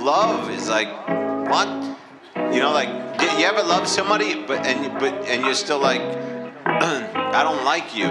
love is like, what? You know, like, you ever love somebody, but you're still like, I don't like you.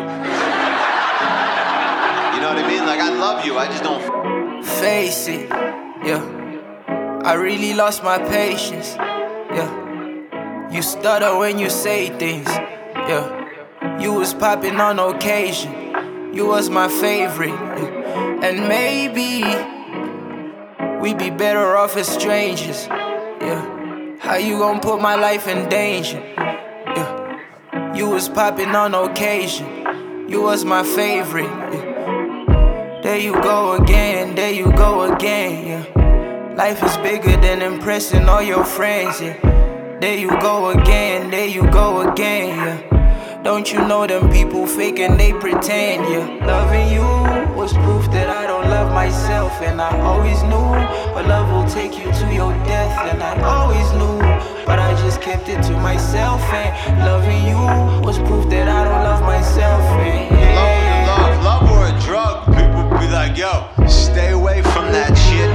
You know what I mean? Like, I love you, I just don't face it, yeah. I really lost my patience, yeah. You stutter when you say things, yeah. You was popping on occasion, you was my favorite, yeah. And maybe we be better off as strangers, yeah. How you gon' put my life in danger, yeah. You was popping on occasion, you was my favorite, yeah. There you go again, there you go again, yeah. Life is bigger than impressing all your friends, yeah. There you go again, there you go again, yeah. Don't you know them people fake and they pretend, yeah. Loving you was proof that I don't love myself, and I always knew but love will take you to your death, and I always knew, but I just kept it to myself, and loving you was proof that I don't love myself, and yeah. Love or a drug, people be like, yo, stay away from that shit.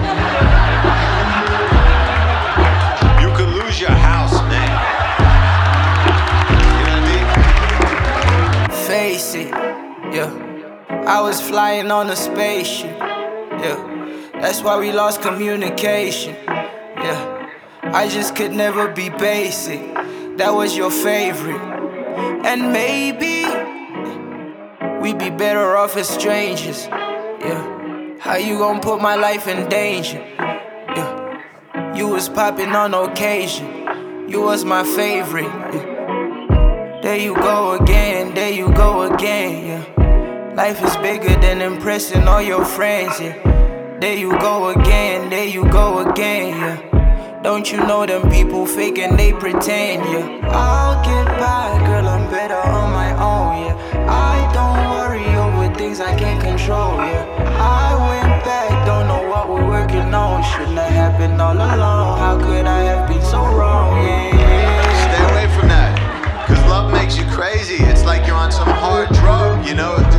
You could lose your house, man. You know what I mean? Face it, yeah. I was flying on a spaceship, yeah. That's why we lost communication, yeah. I just could never be basic. That was your favorite. And maybe we be better off as strangers, yeah. How you gon' put my life in danger, yeah. You was popping on occasion, you was my favorite, yeah. There you go again, there you go again, yeah. Life is bigger than impressing all your friends, yeah. There you go again, there you go again, yeah. Don't you know them people fake and they pretend, yeah. I'll get by, girl, I'm better on my own, yeah. I don't worry over things I can't control, yeah. I went back, don't know what we're working on. Shouldn't have happened all along. How could I have been so wrong, yeah. Stay away from that, cause love makes you crazy. It's like you're on some hard drug, you know.